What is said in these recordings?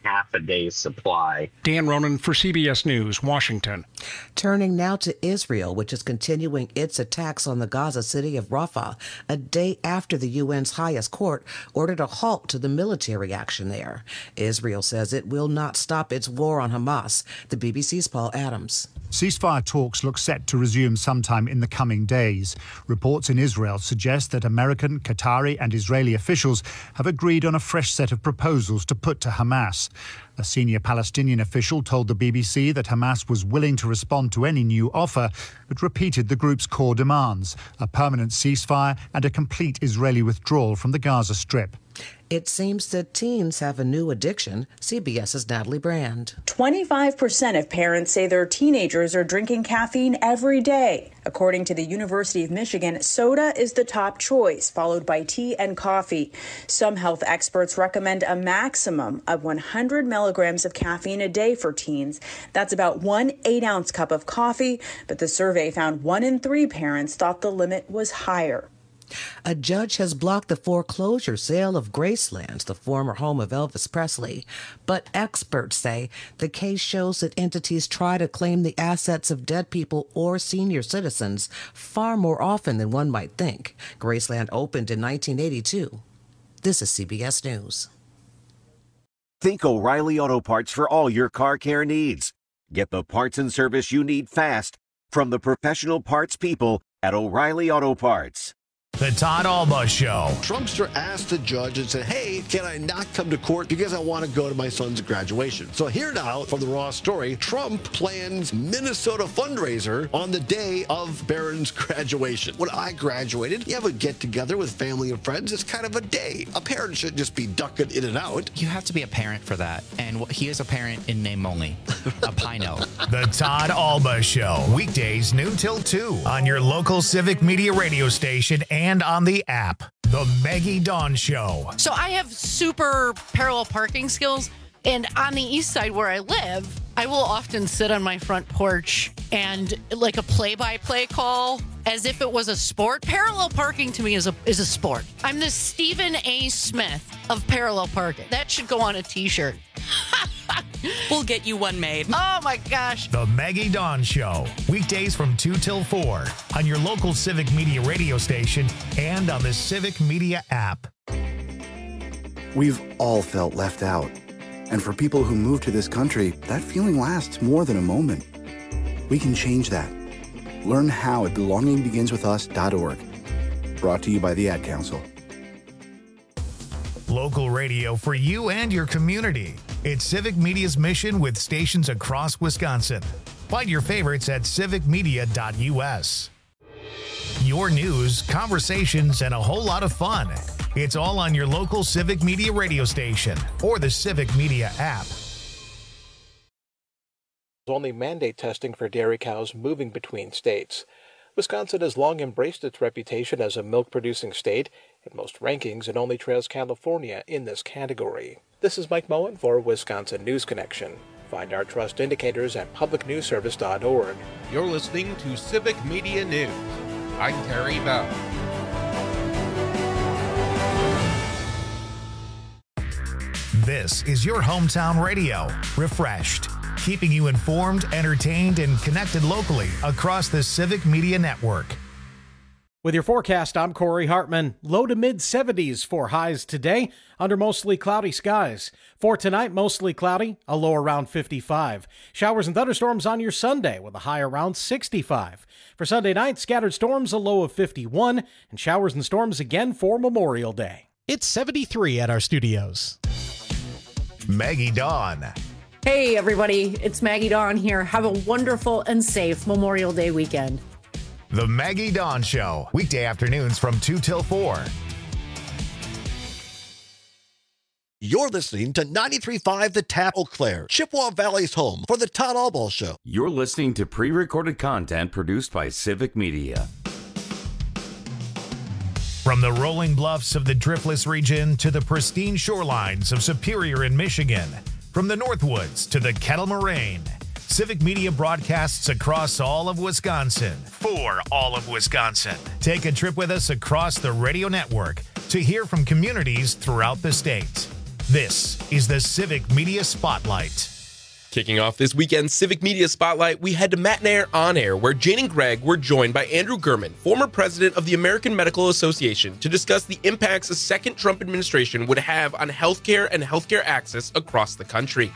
half a day's supply. Dan Ronan for CBS News, Washington. Turning now to Israel, which is continuing its attacks on the Gaza city of Rafah, a day after the UN's highest court ordered a halt to the military action there. Israel says it will not stop its war on Hamas. The BBC's Paul Adams. Ceasefire talks look set to resume sometime in the coming days. Reports in Israel suggest that American, Qatari and Israeli officials have agreed on a fresh set of proposals to put to Hamas. A senior Palestinian official told the BBC that Hamas was willing to respond to any new offer, but repeated the group's core demands: a permanent ceasefire and a complete Israeli withdrawal from the Gaza Strip. It seems that teens have a new addiction. CBS's Natalie Brand. 25% of parents say their teenagers are drinking caffeine every day. According to the University of Michigan, soda is the top choice, followed by tea and coffee. Some health experts recommend a maximum of 100 milligrams of caffeine a day for teens. That's about 1 8-ounce cup of coffee, but the survey found 1 in 3 parents thought the limit was higher. A judge has blocked the foreclosure sale of Graceland, the former home of Elvis Presley. But experts say the case shows that entities try to claim the assets of dead people or senior citizens far more often than one might think. Graceland opened in 1982. This is CBS News. Think O'Reilly Auto Parts for all your car care needs. Get the parts and service you need fast from the professional parts people at O'Reilly Auto Parts. The Todd Alba Show. Trumpster asked the judge and said, hey, can I not come to court because I want to go to my son's graduation? So here now from the Raw story, Trump plans Minnesota fundraiser on the day of Barron's graduation. When I graduated, you have a get-together with family and friends. It's kind of a day. A parent shouldn't just be ducking in and out. You have to be a parent for that. And he is a parent in name only. A Pino. The Todd Alba Show. Weekdays noon till 2 on your local Civic Media radio station and on the app. The Maggie Dawn Show. So I have super parallel parking skills, and on the east side where I live, I will often sit on my front porch and like a play-by-play call as if it was a sport. Parallel parking to me is a sport. I'm the Stephen A. Smith of parallel parking. That should go on a t-shirt. We'll get you one made. Oh my gosh. The Maggie Dawn Show. Weekdays from 2 till 4 on your local Civic Media radio station and on the Civic Media app. We've all felt left out. And for people who move to this country, that feeling lasts more than a moment. We can change that. Learn how at belongingbeginswithus.org. Brought to you by the Ad Council. Local radio for you and your community. It's Civic Media's mission with stations across Wisconsin. Find your favorites at civicmedia.us. Your news, conversations, and a whole lot of fun. It's all on your local Civic Media radio station or the Civic Media app. Only mandate testing for dairy cows moving between states. Wisconsin has long embraced its reputation as a milk-producing state in most rankings and only trails California in this category. This is Mike Moen for Wisconsin News Connection. Find our trust indicators at publicnewsservice.org. You're listening to Civic Media News. I'm Terry Bell. This is your hometown radio, refreshed, keeping you informed, entertained, and connected locally across the Civic Media Network. With your forecast, I'm Corey Hartman. Low to mid-70s for highs today under mostly cloudy skies. For tonight, mostly cloudy, a low around 55. Showers and thunderstorms on your Sunday with a high around 65. For Sunday night, scattered storms, a low of 51, and showers and storms again for Memorial Day. It's 73 at our studios. Maggie Dawn. Hey, everybody. It's Maggie Dawn here. Have a wonderful and safe Memorial Day weekend. The Maggie Dawn Show, weekday afternoons from 2 till 4. You're listening to 93.5 The Tap, Eau Claire, Chippewa Valley's home for the Todd Alba Show. You're listening to pre-recorded content produced by Civic Media. From the rolling bluffs of the Driftless region to the pristine shorelines of Superior in Michigan, from the Northwoods to the Kettle Moraine, Civic Media broadcasts across all of Wisconsin for all of Wisconsin. Take a trip with us across the radio network to hear from communities throughout the state. This is the Civic Media Spotlight. Kicking off this weekend's Civic Media Spotlight, we head to Mattnair On Air, where Jane and Greg were joined by Andrew Gurman, former president of the American Medical Association, to discuss the impacts a second Trump administration would have on healthcare and healthcare access across the country.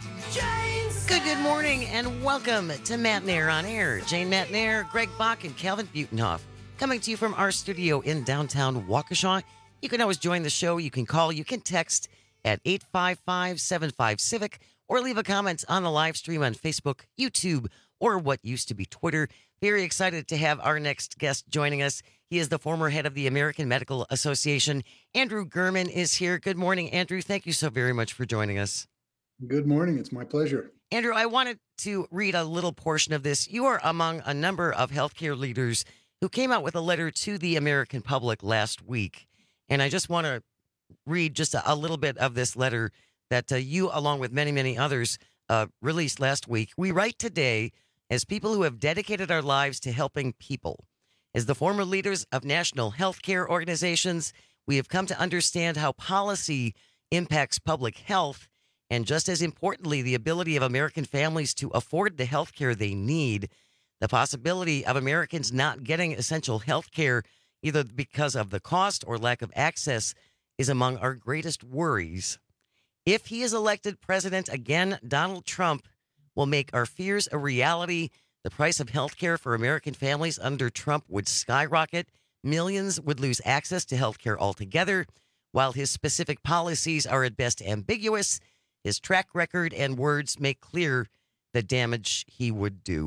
Good morning, and welcome to Mattnair On Air. Jane Mattnair, Greg Bach, and Calvin Butenhoff, coming to you from our studio in downtown Waukesha. You can always join the show. You can call, you can text at 855-75-CIVIC, or leave a comment on the live stream on Facebook, YouTube, or what used to be Twitter. Very excited to have our next guest joining us. He is the former head of the American Medical Association. Andrew Gurman is here. Good morning, Andrew. Thank you so very much for joining us. Good morning. It's my pleasure. Andrew, I wanted to read a little portion of this. You are among a number of healthcare leaders who came out with a letter to the American public last week. And I just want to read just a little bit of this letter that you, along with many, many others, released last week. We write today as people who have dedicated our lives to helping people. As the former leaders of national healthcare organizations, we have come to understand how policy impacts public health, and just as importantly, the ability of American families to afford the healthcare they need. The possibility of Americans not getting essential healthcare, either because of the cost or lack of access, is among our greatest worries. If he is elected president again, Donald Trump will make our fears a reality. The price of health care for American families under Trump would skyrocket. Millions would lose access to health care altogether. While his specific policies are at best ambiguous, his track record and words make clear the damage he would do.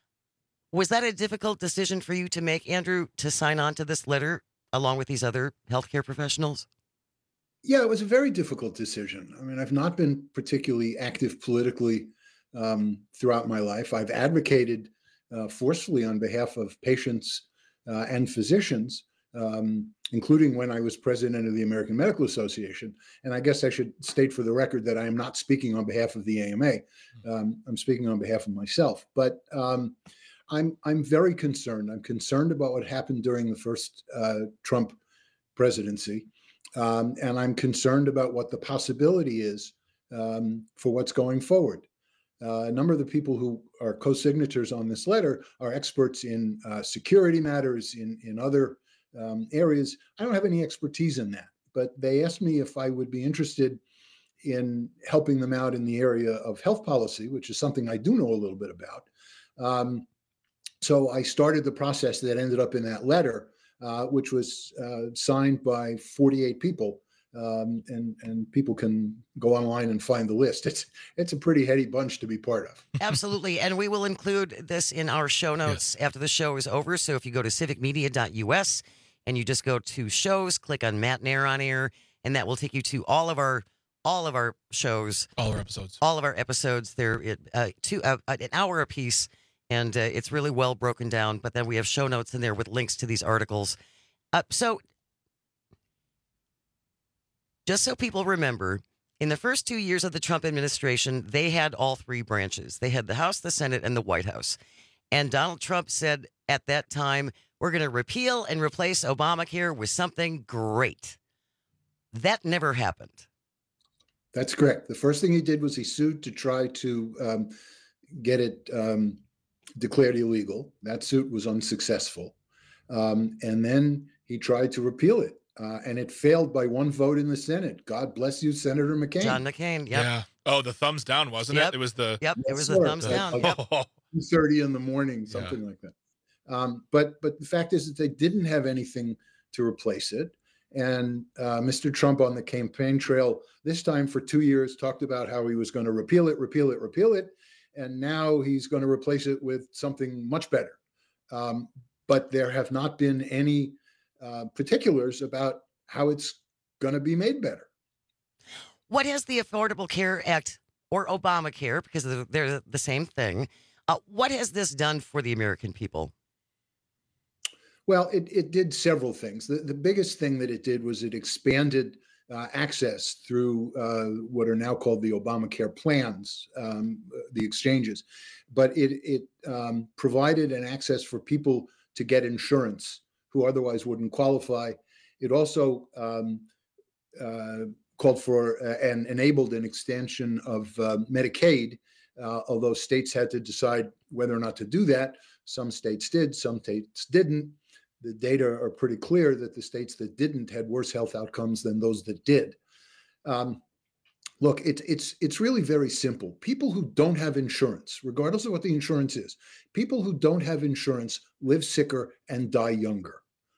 Was that a difficult decision for you to make, Andrew, to sign on to this letter along with these other healthcare professionals? Yeah, it was a very difficult decision. I mean, I've not been particularly active politically throughout my life. I've advocated forcefully on behalf of patients and physicians, including when I was president of the American Medical Association. And I guess I should state for the record that I am not speaking on behalf of the AMA. I'm speaking on behalf of myself. But I'm very concerned. I'm concerned about what happened during the first Trump presidency. And I'm concerned about what the possibility is for what's going forward. A number of the people who are co-signatories on this letter are experts in security matters, in other areas. I don't have any expertise in that, but they asked me if I would be interested in helping them out in the area of health policy, which is something I do know a little bit about. So I started the process that ended up in that letter, which was signed by 48 people, and people can go online and find the list. It's a pretty heady bunch to be part of. Absolutely, and we will include this in our show notes after the show is over. So if you go to civicmedia.us and you just go to shows, click on Mattnair On Air, and that will take you to all of our shows, all of our episodes. They're an hour apiece. And it's really well broken down. But then we have show notes in there with links to these articles. So just so people remember, in the first 2 years of the Trump administration, they had all three branches. They had the House, the Senate, and the White House. And Donald Trump said at that time, we're going to repeal and replace Obamacare with something great. That never happened. That's correct. The first thing he did was he sued to try to get it declared illegal. That suit was unsuccessful. And then he tried to repeal it. And it failed by one vote in the Senate. God bless you, Senator McCain. John McCain, yep. Yeah. Oh, the thumbs down, wasn't it? It was the... Yep, it was the thumbs down. Yep. 2:30 in the morning, something like that. But the fact is that they didn't have anything to replace it. And Mr. Trump on the campaign trail, this time for 2 years, talked about how he was going to repeal it. And now he's going to replace it with something much better. But there have not been any particulars about how it's going to be made better. What has the Affordable Care Act, or Obamacare, because they're the same thing, what has this done for the American people? Well, it did several things. The biggest thing that it did was it expanded access through what are now called the Obamacare plans, the exchanges. But it provided an access for people to get insurance who otherwise wouldn't qualify. It also called for and enabled an extension of Medicaid, although states had to decide whether or not to do that. Some states did, some states didn't. The data are pretty clear that the states that didn't had worse health outcomes than those that did. Look, it's really very simple. People who don't have insurance, regardless of what the insurance is, people who don't have insurance live sicker and die younger.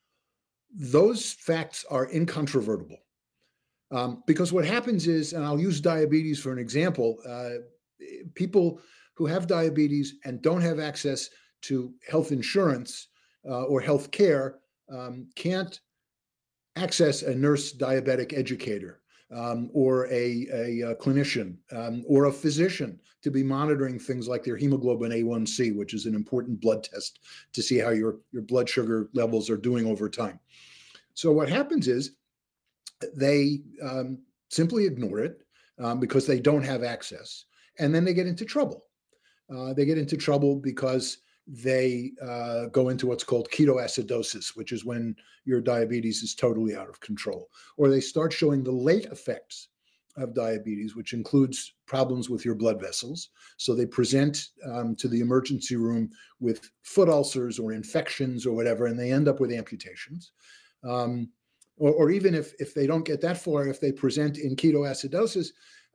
Those facts are incontrovertible. Because what happens is, and I'll use diabetes for an example, people who have diabetes and don't have access to health insurance or health care can't access a nurse diabetic educator or a clinician or a physician to be monitoring things like their hemoglobin A1C, which is an important blood test to see how your blood sugar levels are doing over time. So what happens is they simply ignore it because they don't have access, and then they get into trouble. They get into trouble because they go into what's called ketoacidosis, which is when your diabetes is totally out of control, or they start showing the late effects of diabetes, which includes problems with your blood vessels. So they present to the emergency room with foot ulcers or infections or whatever, and they end up with amputations. Or even if they don't get that far, if they present in ketoacidosis,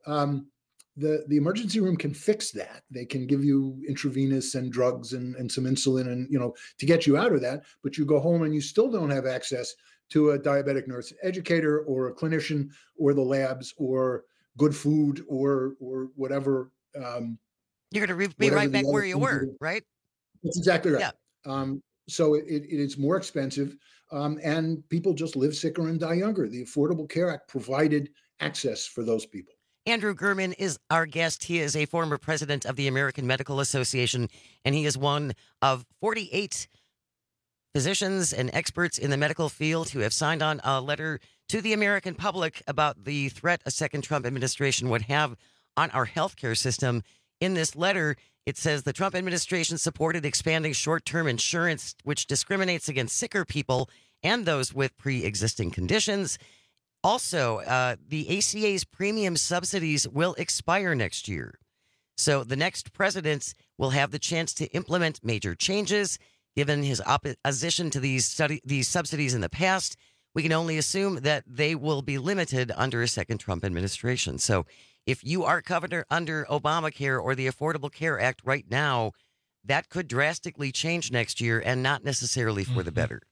the emergency room can fix that. They can give you intravenous and drugs and some insulin and, to get you out of that. But you go home and you still don't have access to a diabetic nurse educator or a clinician or the labs or good food or whatever. You're going to be right back where you were, right? That's exactly right. Yeah. So it is more expensive, and people just live sicker and die younger. The Affordable Care Act provided access for those people. Andrew Gurman is our guest. He is a former president of the American Medical Association, and he is one of 48 physicians and experts in the medical field who have signed on a letter to the American public about the threat a second Trump administration would have on our healthcare system. In this letter, it says the Trump administration supported expanding short-term insurance, which discriminates against sicker people and those with pre-existing conditions. Also, the ACA's premium subsidies will expire next year. So the next president will have the chance to implement major changes. Given his opposition to these subsidies in the past, we can only assume that they will be limited under a second Trump administration. So if you are covered under Obamacare or the Affordable Care Act right now, that could drastically change next year and not necessarily for the better.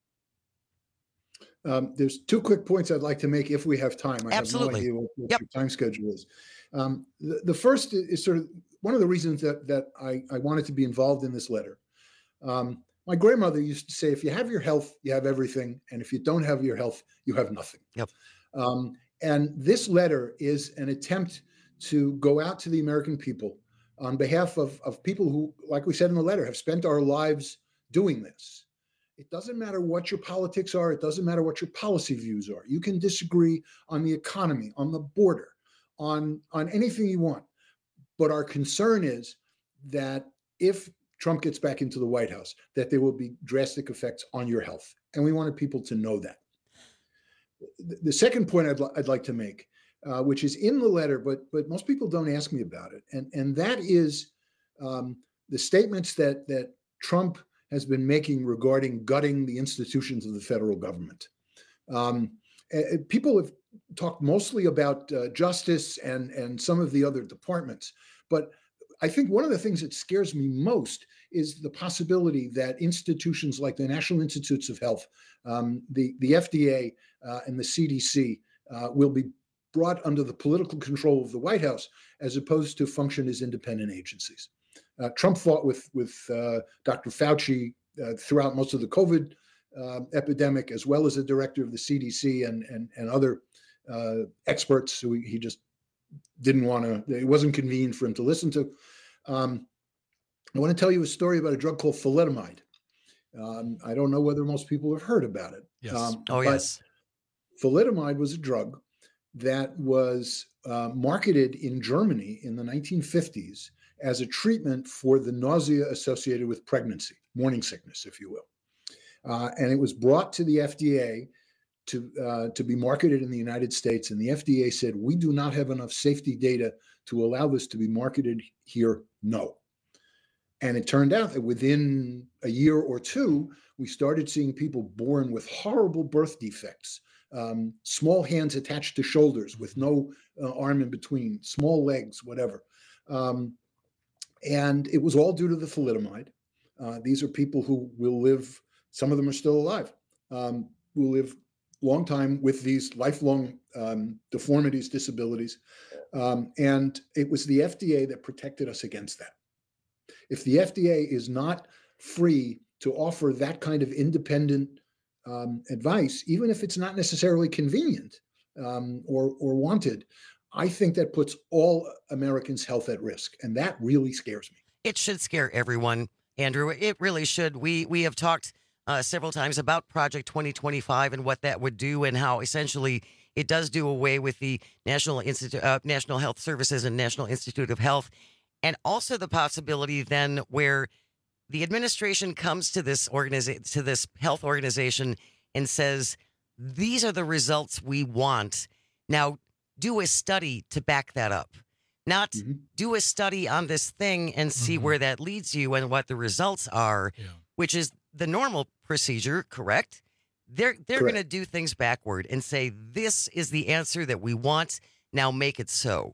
There's two quick points I'd like to make if we have time. I Absolutely. have no idea what your time schedule is. The first is sort of one of the reasons that I wanted to be involved in this letter. My grandmother used to say, if you have your health, you have everything. And if you don't have your health, you have nothing. Yep. And this letter is an attempt to go out to the American people on behalf of people who, like we said in the letter, have spent our lives doing this. It doesn't matter what your politics are. It doesn't matter what your policy views are. You can disagree on the economy, on the border, on anything you want. But our concern is that if Trump gets back into the White House, that there will be drastic effects on your health. And we wanted people to know that. The second point I'd like to make, which is in the letter, but most people don't ask me about it, and that is the statements that Trump has been making regarding gutting the institutions of the federal government. People have talked mostly about justice and some of the other departments, but I think one of the things that scares me most is the possibility that institutions like the National Institutes of Health, the FDA, and the CDC will be brought under the political control of the White House as opposed to function as independent agencies. Trump fought with Dr. Fauci throughout most of the COVID epidemic, as well as the director of the CDC and other experts who he just didn't want to, it wasn't convenient for him to listen to. I want to tell you a story about a drug called thalidomide. I don't know whether most people have heard about it. Yes. Yes. Thalidomide was a drug that was marketed in Germany in the 1950s as a treatment for the nausea associated with pregnancy, morning sickness, if you will. And it was brought to the FDA to be marketed in the United States, and the FDA said, we do not have enough safety data to allow this to be marketed here, no. And it turned out that within a year or two, we started seeing people born with horrible birth defects, small hands attached to shoulders with no arm in between, small legs, whatever. And it was all due to the thalidomide. These are people who will live, some of them are still alive, will live long time with these lifelong deformities, disabilities. And it was the FDA that protected us against that. If the FDA is not free to offer that kind of independent advice, even if it's not necessarily convenient or wanted, I think that puts all Americans' health at risk. And that really scares me. It should scare everyone, Andrew. It really should. We have talked several times about Project 2025 and what that would do and how essentially it does do away with the National Health Services and National Institute of Health. And also the possibility then where the administration comes to this health organization and says, these are the results we want. Now, do a study to back that up. Not do a study on this thing and see where that leads you and what the results are, which is the normal procedure, correct? They're going to do things backward and say, this is the answer that we want. Now make it so.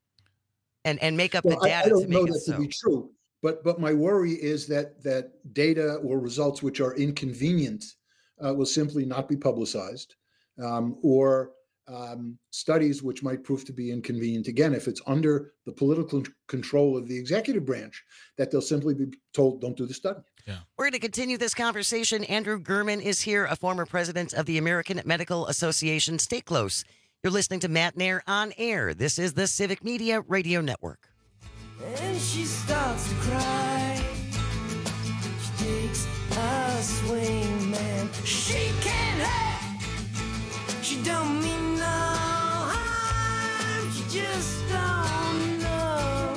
And make up the data I don't to make know it that so. to be true, but my worry is that data or results which are inconvenient will simply not be publicized, or studies which might prove to be inconvenient, again, if it's under the political control of the executive branch, that they'll simply be told, don't do the study. We're going to continue this conversation. Andrew Gurman is here, a former president of the American Medical Association. Stay close. You're listening to Matt Nair on Air. This is the Civic Media Radio Network. And she starts to cry. She takes a swing, man. She can't help. She don't mean no harm. She just don't know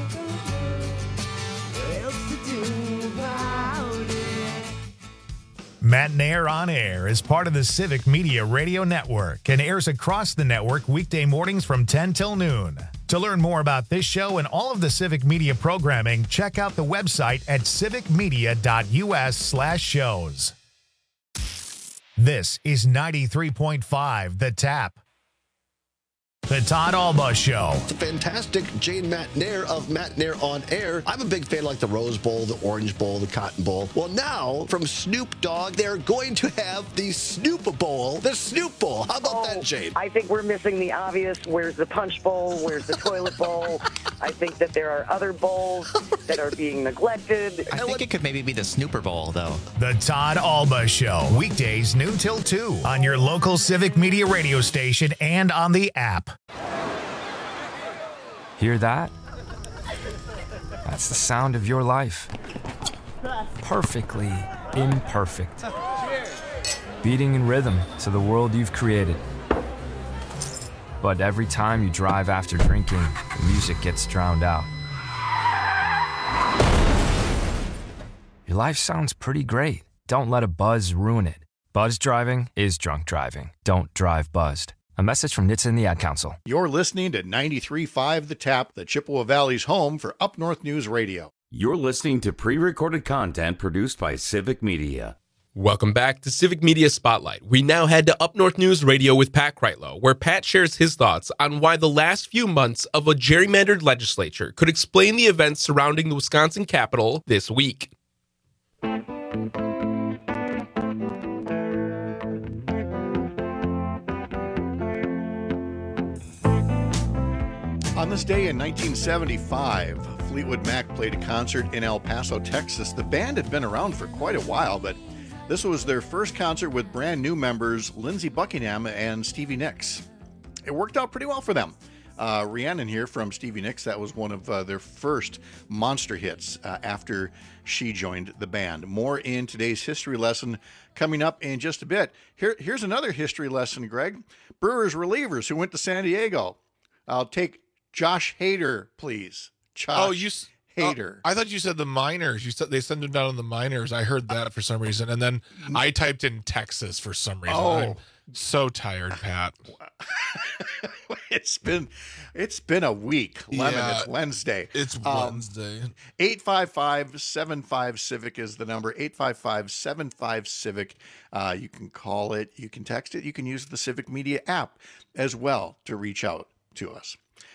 what else to do about it. Matt Nair on Air is part of the Civic Media Radio Network and airs across the network weekday mornings from 10 till noon. To learn more about this show and all of the Civic Media programming, check out the website at civicmedia.us/shows. This is 93.5 The Tap. The Todd Alba Show. It's a fantastic Jane Matt Nair of Matt Nair on Air. I'm a big fan of like the Rose Bowl, the Orange Bowl, the Cotton Bowl. Well, now from Snoop Dogg, they're going to have the Snoop Bowl, the Snoop Bowl. How about that, Jane? I think we're missing the obvious. Where's the Punch Bowl? Where's the Toilet Bowl? I think that there are other bowls that are being neglected. I think it could maybe be the Snooper Bowl, though. The Todd Alba Show. Weekdays noon till 2 on your local Civic Media radio station and on the app. Hear that? That's the sound of your life. Perfectly imperfect. Beating in rhythm to the world you've created. But every time you drive after drinking, the music gets drowned out. Your life sounds pretty great. Don't let a buzz ruin it. Buzz driving is drunk driving. Don't drive buzzed. A message from NHTSA and the Ad Council. You're listening to 93.5 The Tap, the Chippewa Valley's home for Up North News Radio. You're listening to pre-recorded content produced by Civic Media. Welcome back to Civic Media Spotlight. We now head to Up North News Radio with Pat Kreitlow, where Pat shares his thoughts on why the last few months of a gerrymandered legislature could explain the events surrounding the Wisconsin Capitol this week. On this day in 1975, Fleetwood Mac played a concert in El Paso, Texas. The band had been around for quite a while, but this was their first concert with brand new members Lindsey Buckingham and Stevie Nicks. It worked out pretty well for them. Rhiannon here from Stevie Nicks, that was one of their first monster hits after she joined the band. More in today's history lesson coming up in just a bit. Here's another history lesson, Greg. Brewers relievers who went to San Diego. I'll take Josh Hader, please. Josh Hader. I thought you said the miners. You said they send them down on the miners. I heard that for some reason, and then I typed in Texas for some reason. Oh, So tired, Pat. It's been a week. Lemon, Yeah, it's Wednesday. It's Wednesday. 855-75-CIVIC is the number. 855-75-CIVIC. You can call it, you can text it, you can use the Civic Media app as well to reach out to us.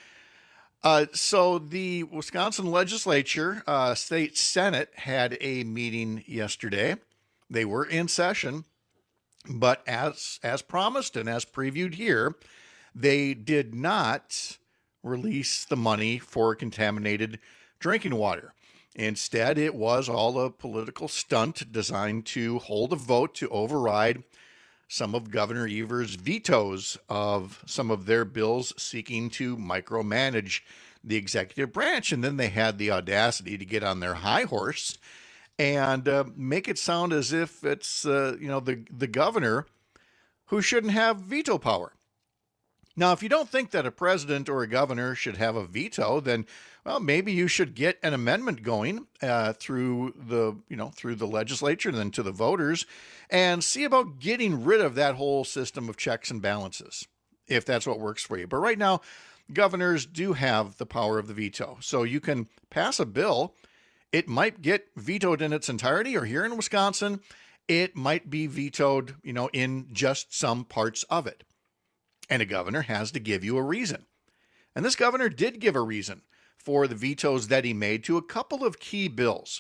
So the Wisconsin legislature, state Senate, had a meeting yesterday. They were in session, but as promised and as previewed here, they did not release the money for contaminated drinking water. Instead, it was all a political stunt designed to hold a vote to override some of Governor Evers' vetoes of some of their bills seeking to micromanage the executive branch. And then they had the audacity to get on their high horse and make it sound as if it's the governor who shouldn't have veto power. Now, if you don't think that a president or a governor should have a veto, then, well, maybe you should get an amendment going through the legislature and then to the voters and see about getting rid of that whole system of checks and balances, if that's what works for you. But right now, governors do have the power of the veto. So you can pass a bill. It might get vetoed in its entirety, or here in Wisconsin, it might be vetoed, in just some parts of it. And a governor has to give you a reason. And this governor did give a reason for the vetoes that he made to a couple of key bills.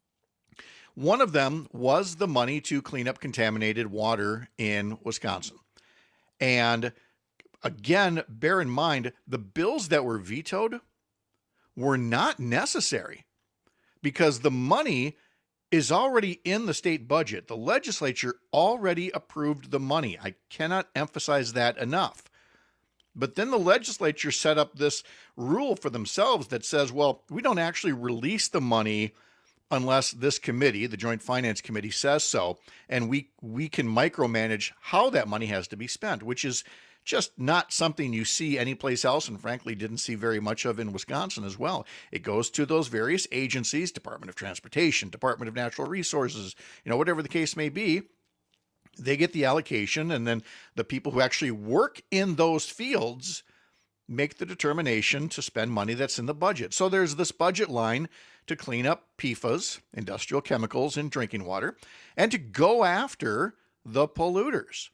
One of them was the money to clean up contaminated water in Wisconsin. And again, bear in mind, the bills that were vetoed were not necessary because the money is already in the state budget. The legislature already approved the money. I cannot emphasize that enough. But then the legislature set up this rule for themselves that says, well, we don't actually release the money unless this committee, the Joint Finance Committee, says so. And we can micromanage how that money has to be spent, which is just not something you see anyplace else, and frankly didn't see very much of in Wisconsin as well. It goes to those various agencies, Department of Transportation, Department of Natural Resources, whatever the case may be. They get the allocation, and then the people who actually work in those fields make the determination to spend money that's in the budget. So there's this budget line to clean up PFAS, industrial chemicals, in drinking water, and to go after the polluters.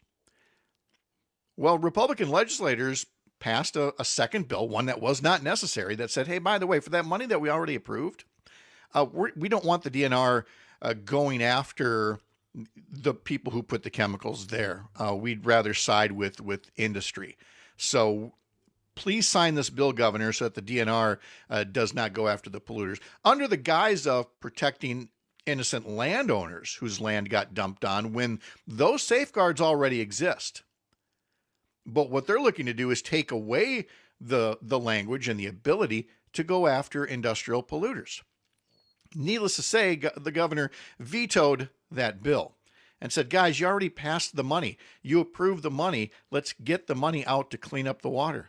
Well, Republican legislators passed a second bill, one that was not necessary, that said, hey, by the way, for that money that we already approved, we don't want the DNR going after the people who put the chemicals there. We'd rather side with industry. So please sign this bill, Governor, so that the DNR does not go after the polluters, under the guise of protecting innocent landowners whose land got dumped on when those safeguards already exist. But what they're looking to do is take away the language and the ability to go after industrial polluters. Needless to say, the governor vetoed that bill and said, guys, you already passed the money. You approved the money. Let's get the money out to clean up the water.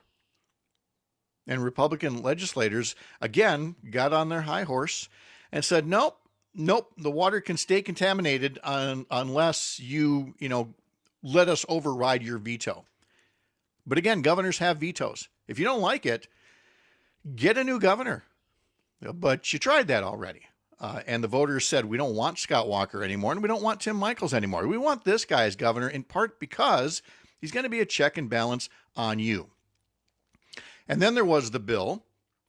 And Republican legislators, again, got on their high horse and said, nope, the water can stay contaminated unless you let us override your veto. But again, governors have vetoes. If you don't like it, get a new governor. But you tried that already. And the voters said, we don't want Scott Walker anymore, and we don't want Tim Michels anymore. We want this guy as governor, in part because he's going to be a check and balance on you. And then there was the bill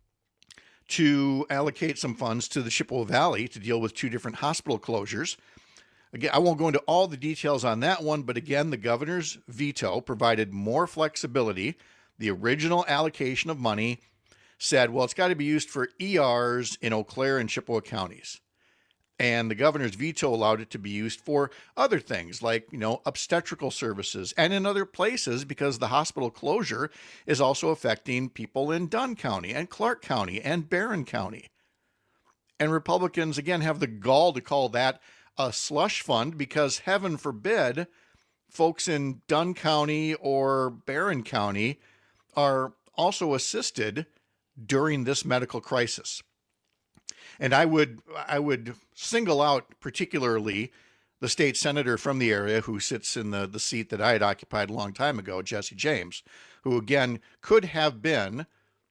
to allocate some funds to the Chippewa Valley to deal with 2 different hospital closures. Again, I won't go into all the details on that one, but again, the governor's veto provided more flexibility. The original allocation of money said, well, it's got to be used for ERs in Eau Claire and Chippewa counties. And the governor's veto allowed it to be used for other things like, obstetrical services and in other places, because the hospital closure is also affecting people in Dunn County and Clark County and Barron County. And Republicans, again, have the gall to call that a slush fund because, heaven forbid, folks in Dunn County or Barron County are also assisted during this medical crisis. And I would single out particularly the state senator from the area who sits in the seat that I had occupied a long time ago, Jesse James, who again could have been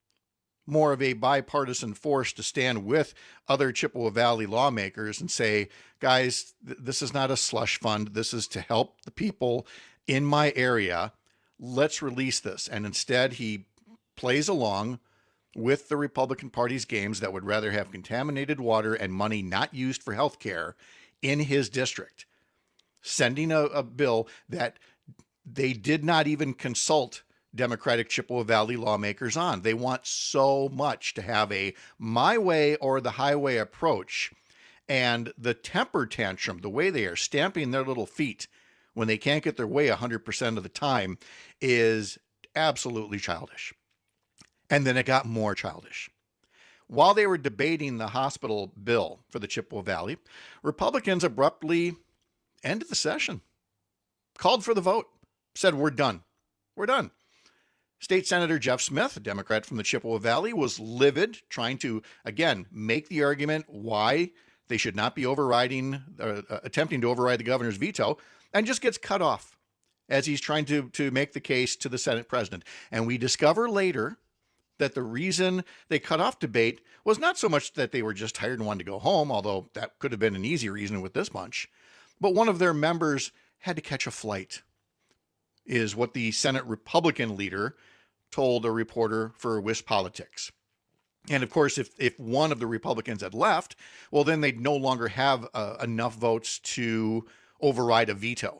more of a bipartisan force to stand with other Chippewa Valley lawmakers and say, guys, this is not a slush fund. This is to help the people in my area. Let's release this. And instead, he plays along with the Republican Party's games that would rather have contaminated water and money not used for health care in his district, sending a bill that they did not even consult Democratic Chippewa Valley lawmakers on. They want so much to have a my way or the highway approach. And the temper tantrum, the way they are stamping their little feet when they can't get their way 100% of the time, is absolutely childish. And then it got more childish. While they were debating the hospital bill for the Chippewa Valley, Republicans abruptly ended the session, called for the vote, said, we're done. We're done. State Senator Jeff Smith, a Democrat from the Chippewa Valley, was livid, trying to, again, make the argument why they should not be attempting to override the governor's veto, and just gets cut off as he's trying to make the case to the Senate president. And we discover later that the reason they cut off debate was not so much that they were just tired and wanted to go home, although that could have been an easy reason with this bunch, but one of their members had to catch a flight, is what the Senate Republican leader told a reporter for WisPolitics. And of course, if one of the Republicans had left, well, then they'd no longer have enough votes to override a veto,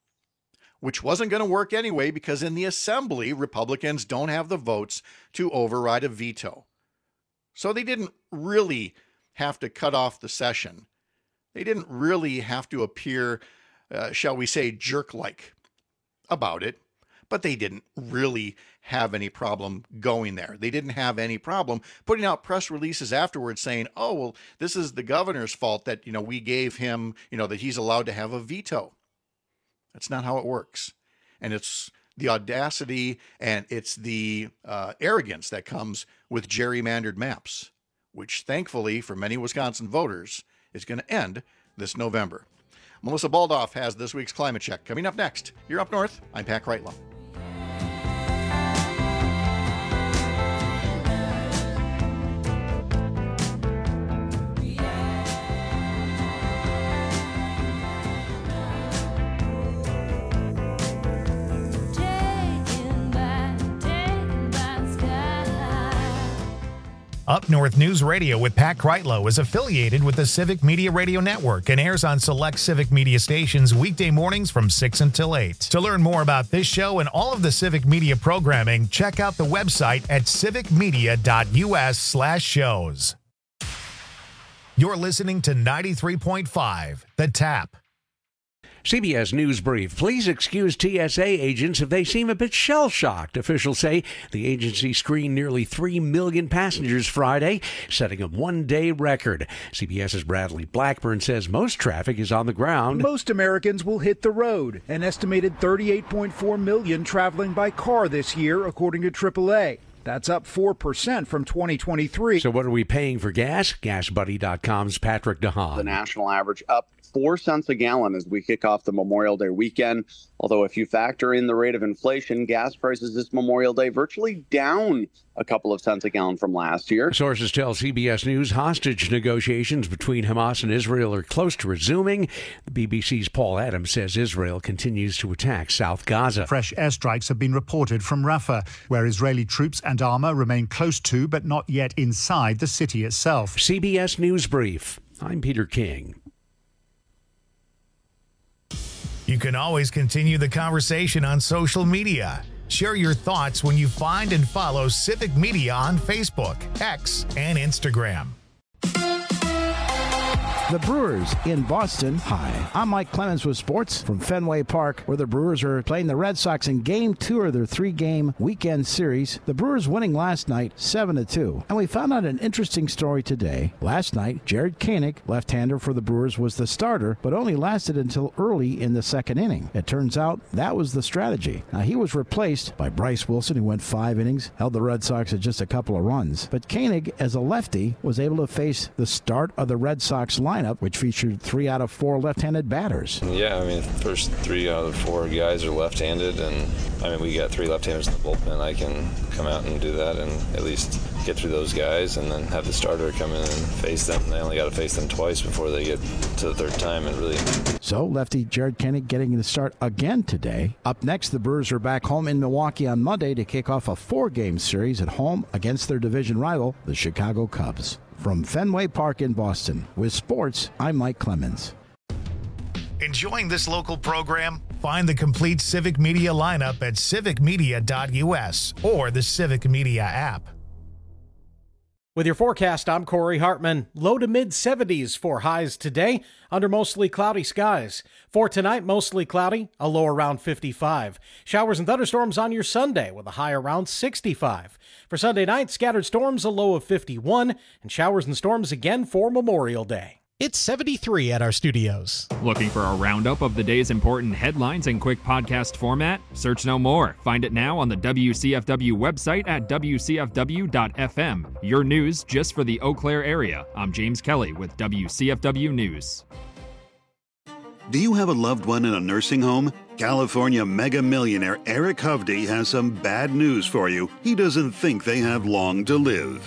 which wasn't going to work anyway, because in the Assembly, Republicans don't have the votes to override a veto. So they didn't really have to cut off the session. They didn't really have to appear, shall we say, jerk-like about it, but they didn't really have any problem going there. They didn't have any problem putting out press releases afterwards saying, oh, well, this is the governor's fault that, we gave him, that he's allowed to have a veto. That's not how it works. And it's the audacity and it's the arrogance that comes with gerrymandered maps, which thankfully for many Wisconsin voters is going to end this November. Melissa Baldoff has this week's Climate Check. Coming up next, you're Up North. I'm Pat Kreitlow. Up North News Radio with Pat Kreitlow is affiliated with the Civic Media Radio Network and airs on select Civic Media stations weekday mornings from 6 until 8. To learn more about this show and all of the Civic Media programming, check out the website at civicmedia.us/shows. You're listening to 93.5, The Tap. CBS News Brief. Please excuse TSA agents if they seem a bit shell-shocked. Officials say the agency screened nearly 3 million passengers Friday, setting a one-day record. CBS's Bradley Blackburn says most traffic is on the ground. Most Americans will hit the road, an estimated 38.4 million traveling by car this year, according to AAA. That's up 4% from 2023. So what are we paying for gas? GasBuddy.com's Patrick DeHaan. The national average up 4 cents a gallon as we kick off the Memorial Day weekend. Although if you factor in the rate of inflation, gas prices this Memorial Day virtually down a couple of cents a gallon from last year. Sources tell CBS News hostage negotiations between Hamas and Israel are close to resuming. The BBC's Paul Adams says Israel continues to attack South Gaza. Fresh airstrikes have been reported from Rafah, where Israeli troops and armor remain close to but not yet inside the city itself. CBS News Brief. I'm Peter King. You can always continue the conversation on social media. Share your thoughts when you find and follow Civic Media on Facebook, X, and Instagram. The Brewers in Boston. Hi, I'm Mike Clemens with sports from Fenway Park, where the Brewers are playing the Red Sox in Game 2 of their 3-game weekend series. The Brewers winning last night 7-2. And we found out an interesting story today. Last night, Jared Koenig, left-hander for the Brewers, was the starter, but only lasted until early in the second inning. It turns out that was the strategy. Now, he was replaced by Bryce Wilson, who went 5 innings, held the Red Sox at just a couple of runs. But Koenig, as a lefty, was able to face the start of the Red Sox lineup lineup, which featured 3 out of 4 left-handed batters. Yeah, I mean, the first 3 out of 4 guys are left-handed, and I mean, we got 3 left-handers in the bullpen. I can come out and do that and at least get through those guys and then have the starter come in and face them. They only got to face them twice before they get to the third time, and really. So lefty Jared Koenig getting the start again today. Up next, the Brewers are back home in Milwaukee on Monday to kick off a 4-game series at home against their division rival, the Chicago Cubs. From Fenway Park in Boston, with sports, I'm Mike Clemens. Enjoying this local program? Find the complete Civic Media lineup at civicmedia.us or the Civic Media app. With your forecast, I'm Corey Hartman. Low to mid 70s for highs today under mostly cloudy skies. For tonight, mostly cloudy, a low around 55. Showers and thunderstorms on your Sunday with a high around 65. For Sunday night, scattered storms, a low of 51, and showers and storms again for Memorial Day. It's 73 at our studios. Looking for a roundup of the day's important headlines in quick podcast format? Search no more. Find it now on the WCFW website at WCFW.FM. Your news just for the Eau Claire area. I'm James Kelly with WCFW News. Do you have a loved one in a nursing home? California mega millionaire Eric Hovde has some bad news for you. He doesn't think they have long to live.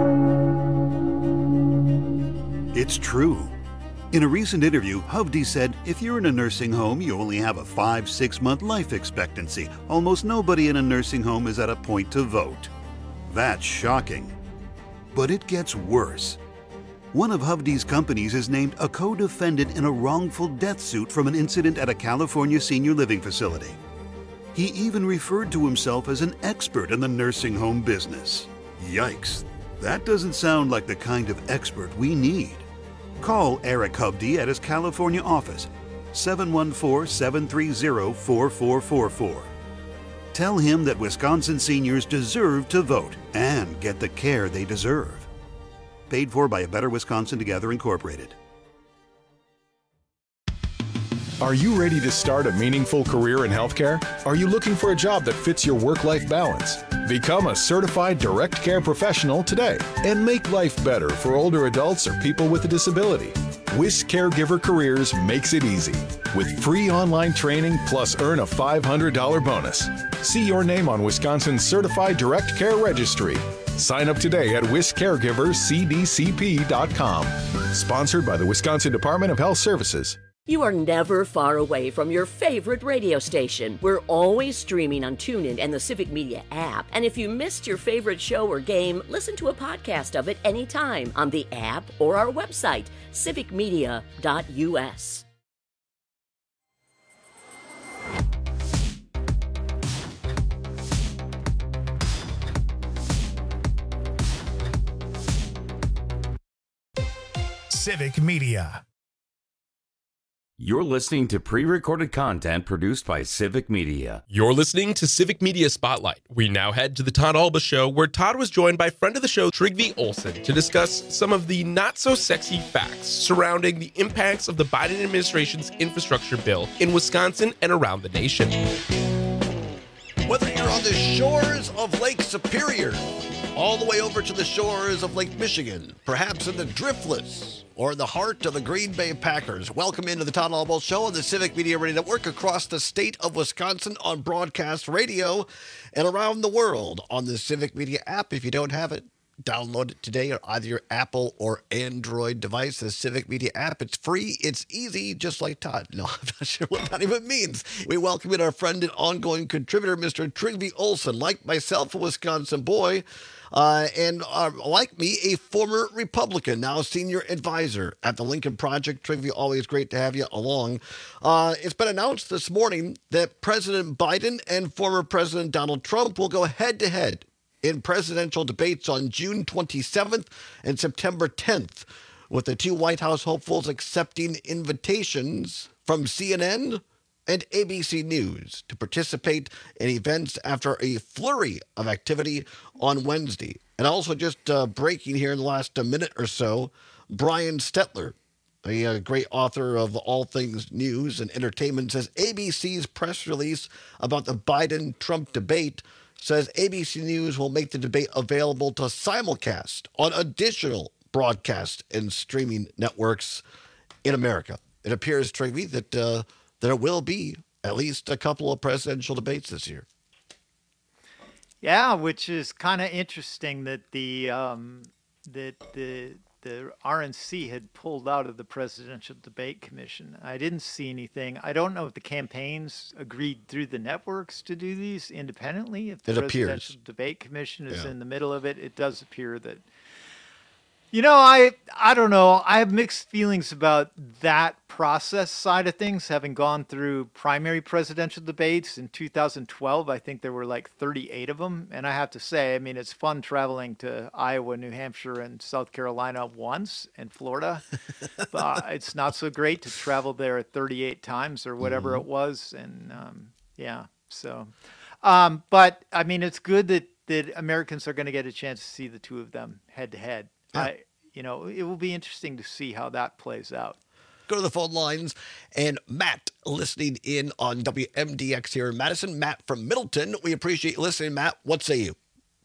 It's true. In a recent interview, Hovde said, if you're in a nursing home, you only have a 5-6 month life expectancy. Almost nobody in a nursing home is at a point to vote. That's shocking. But it gets worse. One of Hovde's companies is named a co-defendant in a wrongful death suit from an incident at a California senior living facility. He even referred to himself as an expert in the nursing home business. Yikes. That doesn't sound like the kind of expert we need. Call Eric Hovde at his California office, 714-730-4444. Tell him that Wisconsin seniors deserve to vote and get the care they deserve. Paid for by A Better Wisconsin Together, Incorporated. Are you ready to start a meaningful career in healthcare? Are you looking for a job that fits your work-life balance? Become a certified direct care professional today and make life better for older adults or people with a disability. WIS Caregiver Careers makes it easy with free online training plus earn a $500 bonus. See your name on Wisconsin's Certified Direct Care Registry. Sign up today at wiscaregivercdcp.com. Sponsored by the Wisconsin Department of Health Services. You are never far away from your favorite radio station. We're always streaming on TuneIn and the Civic Media app. And if you missed your favorite show or game, listen to a podcast of it anytime on the app or our website, civicmedia.us. Civic Media. You're listening to pre-recorded content produced by Civic Media. You're listening to Civic Media Spotlight. We now head to the Todd Alba Show, where Todd was joined by friend of the show, Trygve Olsen, to discuss some of the not-so-sexy facts surrounding the impacts of the Biden administration's infrastructure bill in Wisconsin and around the nation. Whether you're on the shores of Lake Superior, all the way over to the shores of Lake Michigan, perhaps in the Driftless, or in the heart of the Green Bay Packers. Welcome into the Todd Alba Show on the Civic Media Radio Network across the state of Wisconsin on broadcast radio and around the world on the Civic Media app. If you don't have it, download it today on either your Apple or Android device, the Civic Media app. It's free, it's easy, just like Todd. No, I'm not sure what that even means. We welcome in our friend and ongoing contributor, Mr. Trygve Olsen, like myself, a Wisconsin boy, and like me, a former Republican, now senior advisor at the Lincoln Project. Trygve, always great to have you along. It's been announced this morning that President Biden and former President Donald Trump will go head-to-head in presidential debates on June 27th and September 10th, with the two White House hopefuls accepting invitations from CNN and ABC News to participate in events after a flurry of activity on Wednesday. And also just breaking here in the last minute or so, Brian Stetler, a great author of All Things News and Entertainment, says ABC's press release about the Biden-Trump debate says ABC News will make the debate available to simulcast on additional broadcast and streaming networks in America. It appears, Trygve, that there will be at least a couple of presidential debates this year. Yeah, which is kind of interesting that the RNC had pulled out of the Presidential Debate Commission. I didn't see anything. I don't know if the campaigns agreed through the networks to do these independently. If the Presidential Debate Commission is in the middle of it, it does appear that. I don't know. I have mixed feelings about that process side of things, having gone through primary presidential debates in 2012. I think there were like 38 of them. And I have to say, I mean, it's fun traveling to Iowa, New Hampshire, and South Carolina once, and Florida. But it's not so great to travel there 38 times or whatever it was. And but I mean, it's good that Americans are going to get a chance to see the two of them head to head. Yeah. It will be interesting to see how that plays out. Go to the phone lines, and Matt listening in on WMDX here in Madison. Matt from Middleton. We appreciate you listening, Matt. What say you?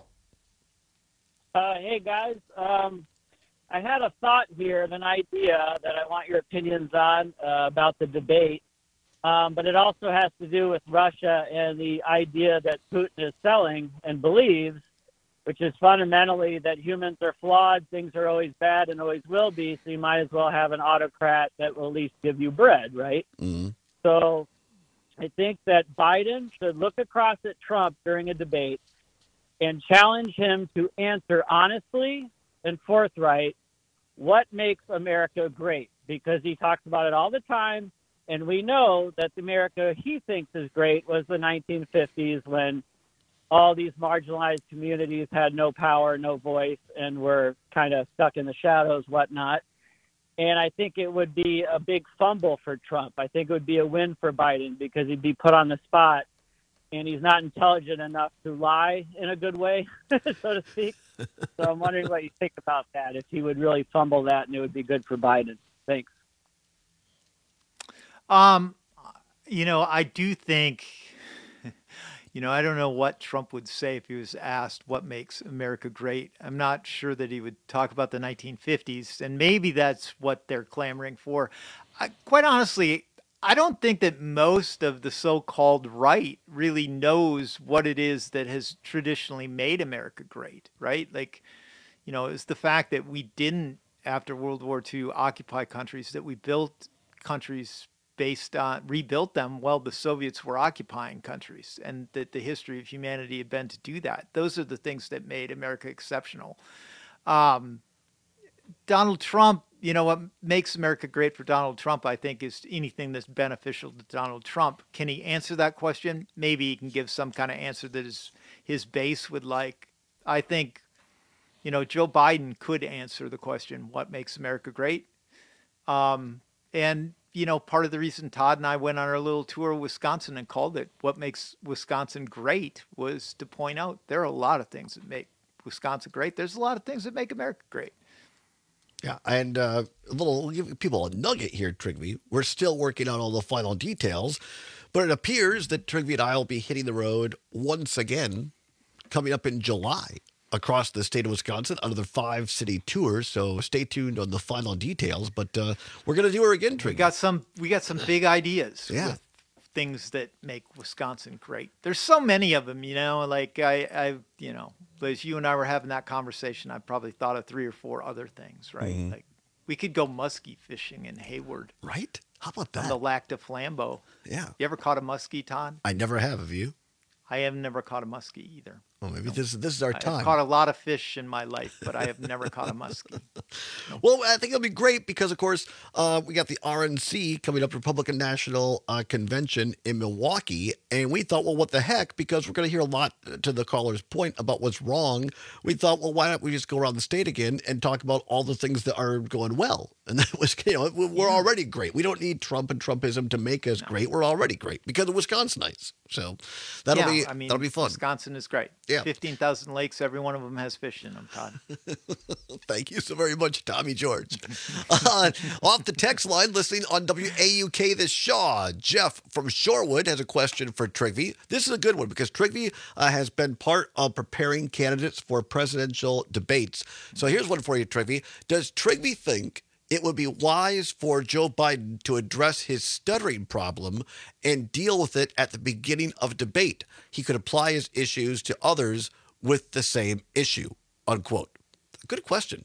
Hey, guys. I had a thought here, an idea that I want your opinions on about the debate. But it also has to do with Russia and the idea that Putin is selling and believes, which is fundamentally that humans are flawed, things are always bad and always will be, so you might as well have an autocrat that will at least give you bread, right? Mm-hmm. So I think that Biden should look across at Trump during a debate and challenge him to answer honestly and forthright what makes America great, because he talks about it all the time, and we know that the America he thinks is great was the 1950s when all these marginalized communities had no power, no voice, and were kind of stuck in the shadows, whatnot. And I think it would be a big fumble for Trump. I think it would be a win for Biden because he'd be put on the spot, and he's not intelligent enough to lie in a good way, so to speak. So I'm wondering what you think about that, if he would really fumble that and it would be good for Biden. Thanks. I do think... I don't know what Trump would say if he was asked what makes America great. I'm not sure that he would talk about the 1950s, and maybe that's what they're clamoring for. Quite honestly, I don't think that most of the so-called right really knows what it is that has traditionally made America great, right? Like, it's the fact that we didn't, after World War II, occupy countries, that we built countries rebuilt them while the Soviets were occupying countries, and that the history of humanity had been to do that. Those are the things that made America exceptional. Donald Trump, what makes America great for Donald Trump, I think, is anything that's beneficial to Donald Trump. Can he answer that question? Maybe he can give some kind of answer that is his base would like. I think, Joe Biden could answer the question, what makes America great? And part of the reason Todd and I went on our little tour of Wisconsin and called it What Makes Wisconsin Great was to point out there are a lot of things that make Wisconsin great. There's a lot of things that make America great. Yeah, and give people a nugget here, Trygve. We're still working on all the final details, but it appears that Trygve and I will be hitting the road once again coming up in July across the state of Wisconsin under the 5-city tour. So stay tuned on the final details. But we're going to do her again, Trygve. We got some big ideas. Yeah. With things that make Wisconsin great. There's so many of them, like as you and I were having that conversation, I probably thought of 3 or 4 other things, right? Mm-hmm. Like we could go muskie fishing in Hayward. Right? How about that? On the Lac de Flambeau. Yeah. You ever caught a muskie, Todd? I never have you? I have never caught a muskie either. Well, maybe this is our time. I've caught a lot of fish in my life, but I have never caught a muskie. No. Well, I think it'll be great because, of course, we got the RNC coming up, Republican National Convention in Milwaukee, and we thought, well, what the heck? Because we're going to hear a lot, to the caller's point, about what's wrong. We thought, well, why don't we just go around the state again and talk about all the things that are going well? And that was, we're already great. We don't need Trump and Trumpism to make us great. We're already great because of Wisconsinites. So that'll be fun. Wisconsin is great. Yeah. 15,000 lakes, every one of them has fish in them, Todd. Thank you so very much, Tommy George. Off the text line, listening on WAUK this Shaw. Jeff from Shorewood has a question for Trygve. This is a good one because Trygve has been part of preparing candidates for presidential debates. So here's one for you, Trygve. Does Trygve think it would be wise for Joe Biden to address his stuttering problem and deal with it at the beginning of debate? He could apply his issues to others with the same issue, unquote. Good question.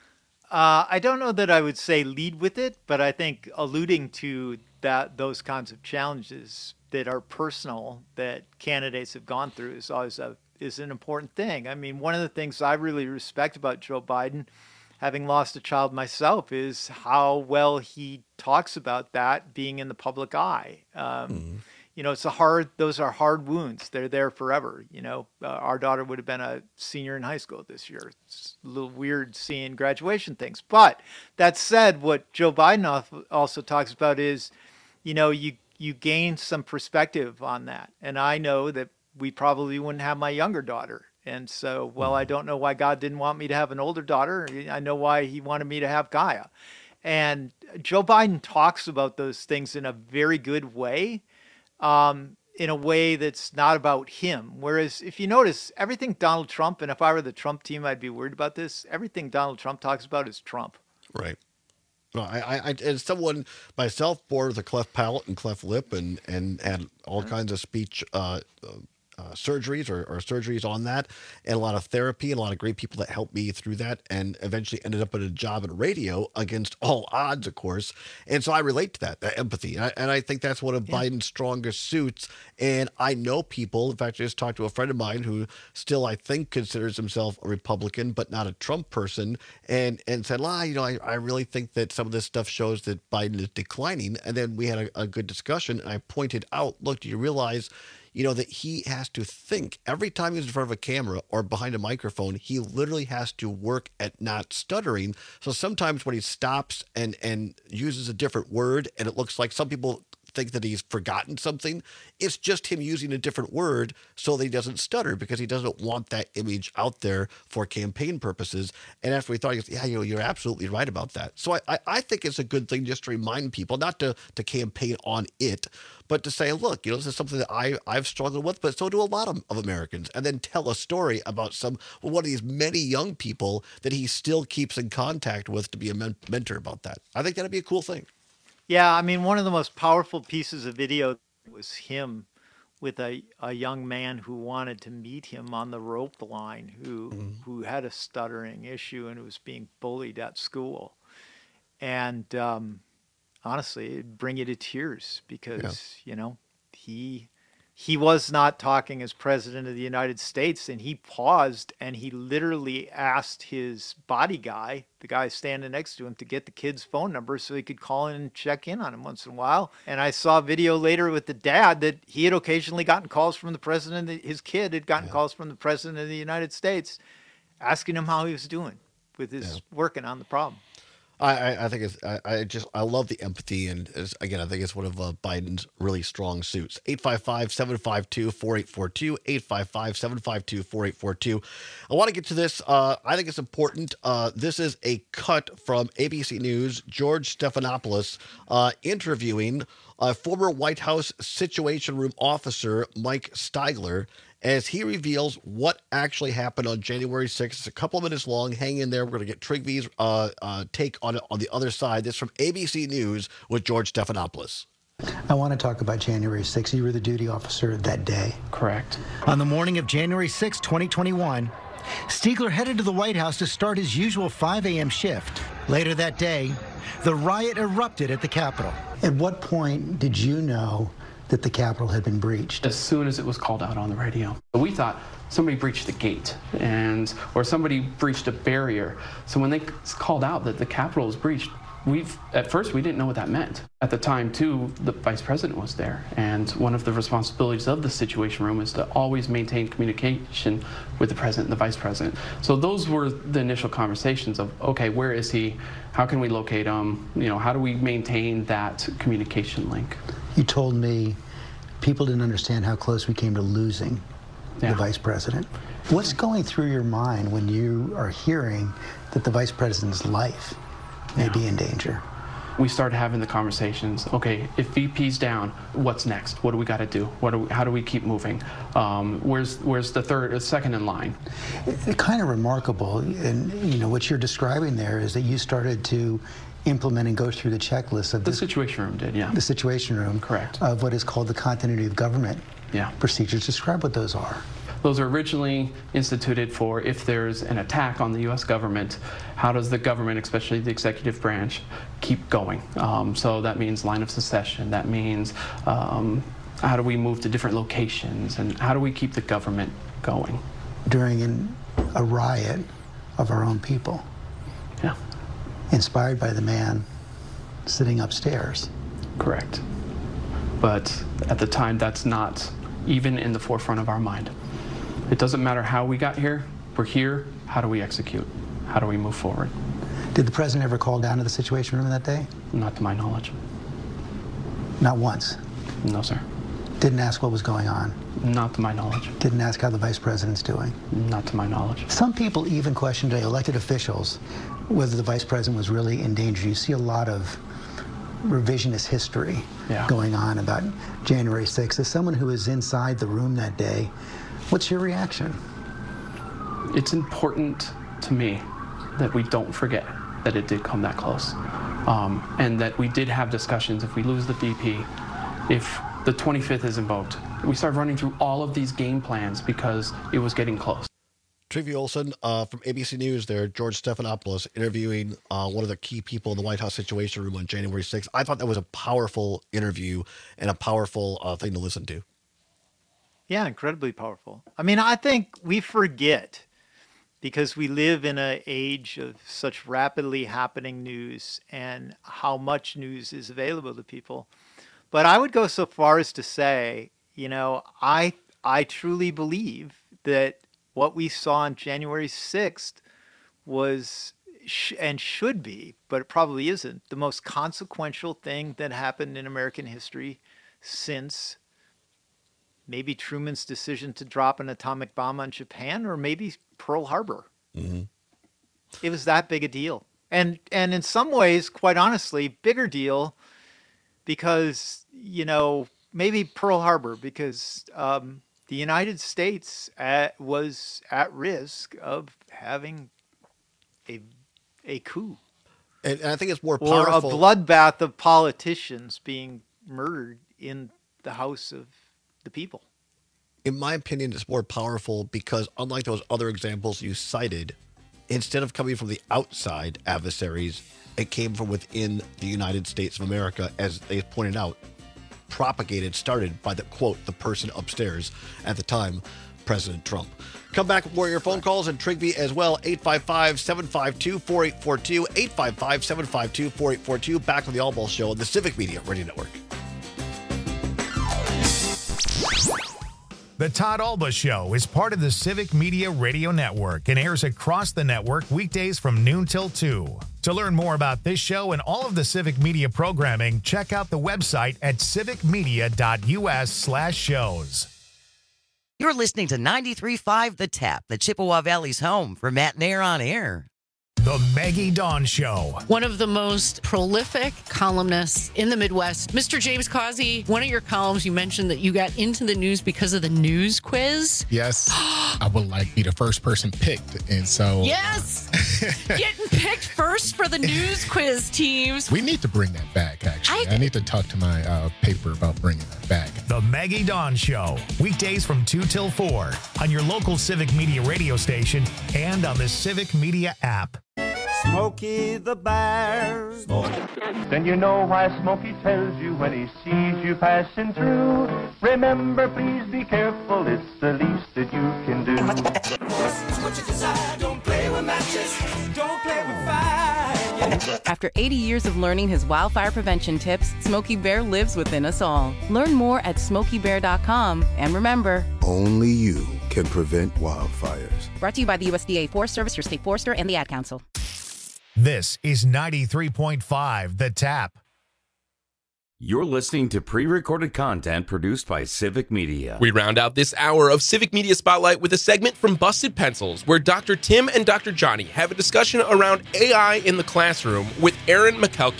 I don't know that I would say lead with it, but I think alluding to those kinds of challenges that are personal that candidates have gone through is always is an important thing. I mean, one of the things I really respect about Joe Biden, having lost a child myself, is how well he talks about that being in the public eye. You know, those are hard wounds. They're there forever. You know, our daughter would have been a senior in high school this year. It's a little weird seeing graduation things. But that said, what Joe Biden also talks about is, you know, you gain some perspective on that. And I know that we probably wouldn't have my younger daughter. And so, well, I don't know why God didn't want me to have an older daughter. I know why he wanted me to have Gaia. And Joe Biden talks about those things in a very good way, in a way that's not about him. Whereas if you notice, everything Donald Trump, and if I were the Trump team, I'd be worried about this, everything Donald Trump talks about is Trump. Right. Well, I as someone myself, born with a cleft palate and cleft lip and had all kinds of speech surgeries or surgeries on that, and a lot of therapy and a lot of great people that helped me through that, and eventually ended up at a job in radio against all odds, of course. And so I relate to that empathy. And I think that's one of Biden's strongest suits. And I know people, in fact, I just talked to a friend of mine who still, I think, considers himself a Republican, but not a Trump person, and said, you know, I really think that some of this stuff shows that Biden is declining. And then we had a good discussion, and I pointed out, look, do you realize, you know, that he has to think every time he's in front of a camera or behind a microphone, he literally has to work at not stuttering. So sometimes when he stops and uses a different word, and it looks like some people think that he's forgotten something, it's just him using a different word so that he doesn't stutter, because he doesn't want that image out there for campaign purposes. And after we thought, he goes, yeah, you know, you're absolutely right about that. So I think it's a good thing just to remind people, not to campaign on it, but to say, look, you know, this is something that I've struggled with, but so do a lot of Americans. And then tell a story about one of these many young people that he still keeps in contact with to be a mentor about that. I think that'd be a cool thing. Yeah, I mean, one of the most powerful pieces of video was him with a young man who wanted to meet him on the rope line, who had a stuttering issue and was being bullied at school. And honestly, it'd bring you to tears because, you know, he was not talking as president of the United States, and he paused and he literally asked his body guy, the guy standing next to him, to get the kid's phone number so he could call in and check in on him once in a while. And I saw a video later with the dad that he had occasionally gotten calls from the president, his kid had gotten calls from the president of the United States asking him how he was doing with his working on the problem. I think I love the empathy, and again, I think it's one of Biden's really strong suits. 855-752-4842, 855-752-4842. I want to get to this. I think it's important. This is a cut from ABC News, George Stephanopoulos interviewing former White House Situation Room officer Mike Stigler, as he reveals what actually happened on January 6th. It's a couple of minutes long. Hang in there. We're going to get Trygve's take on it on the other side. This is from ABC News with George Stephanopoulos. I want to talk about January 6th. You were the duty officer that day. Correct. On the morning of January 6, 2021, Stigler headed to the White House to start his usual 5 a.m. shift. Later that day, the riot erupted at the Capitol. At what point did you know that the Capitol had been breached? As soon as it was called out on the radio. We thought somebody breached the gate or somebody breached a barrier. So when they called out that the Capitol was breached, at first we didn't know what that meant. At the time, too, the vice president was there, and one of the responsibilities of the Situation Room is to always maintain communication with the president and the vice president. So those were the initial conversations of, okay, where is he? How can we locate him? You know, how do we maintain that communication link? You told me people didn't understand how close we came to losing the vice president. What's going through your mind when you are hearing that the vice president's life may be in danger? We started having the conversations. Okay, if VP's down, what's next? What do we got to do? How do we keep moving? Where's the second in line? It's kind of remarkable, and what you're describing there is that you started to implement and go through the checklist of the Situation Room did, yeah. The Situation Room, correct, of what is called the continuity of government procedures. Describe what those are. Those are originally instituted for if there's an attack on the U.S. government, how does the government, especially the executive branch, keep going? So that means line of succession. That means how do we move to different locations, and how do we keep the government going? During a riot of our own people. Yeah. Inspired by the man sitting upstairs. Correct. But at the time, that's not even in the forefront of our mind. It doesn't matter how we got here. We're here. How do we execute? How do we move forward? Did the president ever call down to the Situation Room that day? Not to my knowledge. Not once? No, sir. Didn't ask what was going on? Not to my knowledge. Didn't ask how the vice president's doing? Not to my knowledge. Some people even question today, elected officials, whether the vice president was really in danger. You see a lot of revisionist history going on about January 6th. As someone who was inside the room that day, what's your reaction? It's important to me that we don't forget that it did come that close. And that we did have discussions. If we lose the VP, if the 25th is invoked, we started running through all of these game plans because it was getting close. Trivia Olson from ABC News there, George Stephanopoulos, interviewing one of the key people in the White House Situation Room on January 6th. I thought that was a powerful interview and a powerful thing to listen to. Yeah, incredibly powerful. I mean, I think we forget because we live in an age of such rapidly happening news and how much news is available to people. But I would go so far as to say, I truly believe that what we saw on January 6th was and should be, but it probably isn't, the most consequential thing that happened in American history since maybe Truman's decision to drop an atomic bomb on Japan, or maybe Pearl Harbor. Mm-hmm. It was that big a deal. And in some ways, quite honestly, bigger deal because, maybe Pearl Harbor, because the United States was at risk of having a coup. And I think it's more powerful. Or a bloodbath of politicians being murdered in the House of the People. In my opinion, it's more powerful because unlike those other examples you cited, instead of coming from the outside adversaries, it came from within the United States of America, as they pointed out, started by the, quote, the person upstairs at the time, President Trump. Come back with more of your phone calls and Trigby as well, 855-752-4842, 855-752-4842. Back with the All Ball Show on the Civic Media Radio Network. The Todd Alba Show is part of the Civic Media Radio Network and airs across the network weekdays from noon till 2. To learn more about this show and all of the Civic Media programming, check out the website at civicmedia.us/shows. You're listening to 93.5 The Tap, the Chippewa Valley's home for Matt Nair on Air. The Maggie Dawn Show. One of the most prolific columnists in the Midwest. Mr. James Causey, one of your columns, you mentioned that you got into the news because of the news quiz. Yes. I would like to be the first person picked. And so... Yes! Getting picked first for the news quiz teams. We need to bring that back, actually. I need to talk to my paper about bringing that back. The Maggie Dawn Show. Weekdays from 2 till 4 on your local Civic Media radio station and on the Civic Media app. Smokey the Bear. Then you know why Smokey tells you when he sees you passing through. Remember, please be careful, it's the least that you can do. What you desire, don't play with matches, don't play with fire. After 80 years of learning his wildfire prevention tips, Smokey Bear lives within us all. Learn more at SmokeyBear.com. And remember, only you can prevent wildfires. Brought to you by the USDA Forest Service, your state forester, and the Ad Council. This is 93.5 The Tap. You're listening to pre-recorded content produced by Civic Media. We round out this hour of Civic Media Spotlight with a segment from Busted Pencils, where Dr. Tim and Dr. Johnny have a discussion around AI in the classroom with Aaron McKelkey.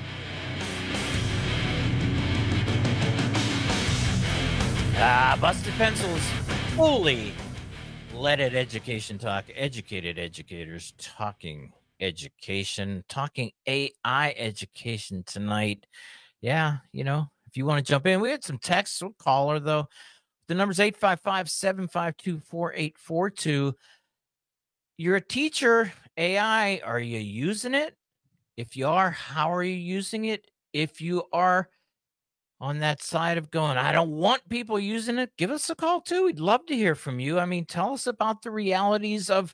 Busted Pencils, fully leaded education talk, educated educators talking education, talking AI education tonight. Yeah, you know, if you want to jump in, we had some texts. We'll call her, though. The number's 855-752-4842. You're a teacher, AI, are you using it? If you are, how are you using it? If you are on that side of going, I don't want people using it, give us a call too. We'd love to hear from you. I mean, tell us about the realities of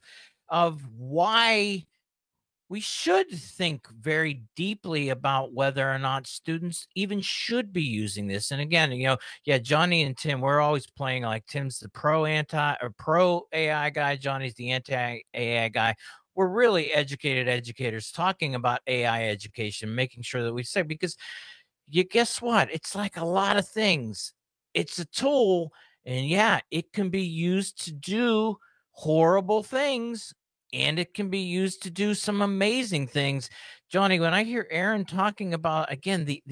why we should think very deeply about whether or not students even should be using this. And again, you know, yeah, Johnny and Tim, we're always playing like Tim's the pro AI guy, Johnny's the anti-AI guy. We're really educated educators talking about AI education, making sure that we say, because you guess what? It's like a lot of things. It's a tool, and yeah, it can be used to do horrible things, and it can be used to do some amazing things. Johnny, when I hear Aaron talking about, again, the